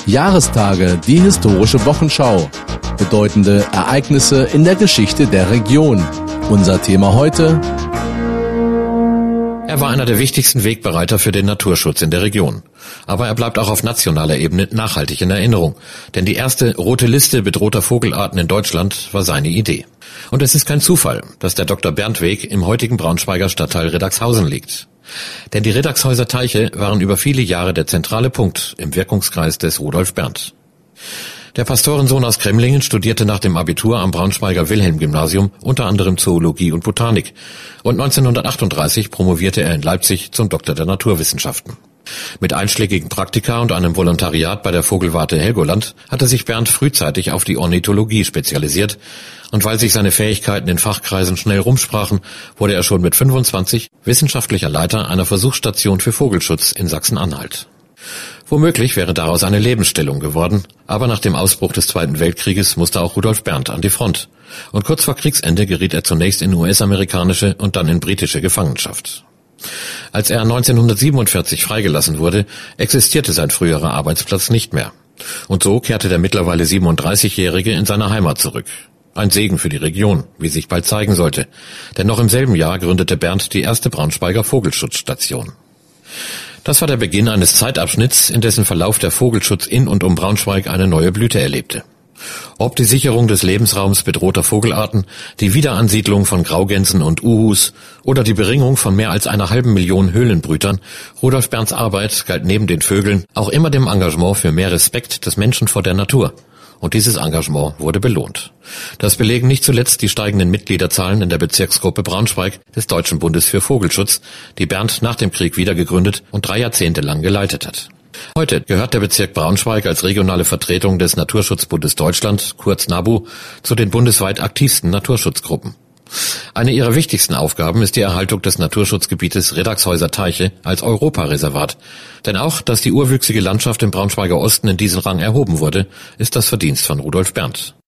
Jahrestage, die historische Wochenschau. Bedeutende Ereignisse in der Geschichte der Region. Unser Thema heute: Er war einer der wichtigsten Wegbereiter für den Naturschutz in der Region. Aber er bleibt auch auf nationaler Ebene nachhaltig in Erinnerung. Denn die erste rote Liste bedrohter Vogelarten in Deutschland war seine Idee. Und es ist kein Zufall, dass der Dr. Bernd-Weg im heutigen Braunschweiger Stadtteil Riddagshausen liegt. Denn die Riddagshäuser Teiche waren über viele Jahre der zentrale Punkt im Wirkungskreis des Rudolf Berndt. Der Pastorensohn aus Kremlingen studierte nach dem Abitur am Braunschweiger Wilhelm-Gymnasium unter anderem Zoologie und Botanik. Und 1938 promovierte er in Leipzig zum Doktor der Naturwissenschaften. Mit einschlägigen Praktika und einem Volontariat bei der Vogelwarte Helgoland hatte sich Berndt frühzeitig auf die Ornithologie spezialisiert. Und weil sich seine Fähigkeiten in Fachkreisen schnell rumsprachen, wurde er schon mit 25 wissenschaftlicher Leiter einer Versuchsstation für Vogelschutz in Sachsen-Anhalt. Womöglich wäre daraus eine Lebensstellung geworden, aber nach dem Ausbruch des Zweiten Weltkrieges musste auch Rudolf Berndt an die Front. Und kurz vor Kriegsende geriet er zunächst in US-amerikanische und dann in britische Gefangenschaft. Als er 1947 freigelassen wurde, existierte sein früherer Arbeitsplatz nicht mehr. Und so kehrte der mittlerweile 37-Jährige in seine Heimat zurück. Ein Segen für die Region, wie sich bald zeigen sollte. Denn noch im selben Jahr gründete Berndt die erste Braunschweiger Vogelschutzstation. Das war der Beginn eines Zeitabschnitts, in dessen Verlauf der Vogelschutz in und um Braunschweig eine neue Blüte erlebte. Ob die Sicherung des Lebensraums bedrohter Vogelarten, die Wiederansiedlung von Graugänsen und Uhus oder die Beringung von mehr als 1,5 Million Höhlenbrütern, Rudolf Bernds Arbeit galt neben den Vögeln auch immer dem Engagement für mehr Respekt des Menschen vor der Natur. Und dieses Engagement wurde belohnt. Das belegen nicht zuletzt die steigenden Mitgliederzahlen in der Bezirksgruppe Braunschweig des Deutschen Bundes für Vogelschutz, die Berndt nach dem Krieg wiedergegründet und 3 Jahrzehnte lang geleitet hat. Heute gehört der Bezirk Braunschweig als regionale Vertretung des Naturschutzbundes Deutschland, kurz NABU, zu den bundesweit aktivsten Naturschutzgruppen. Eine ihrer wichtigsten Aufgaben ist die Erhaltung des Naturschutzgebietes Riddagshäuser Teiche als Europareservat. Denn auch, dass die urwüchsige Landschaft im Braunschweiger Osten in diesen Rang erhoben wurde, ist das Verdienst von Rudolf Berndt.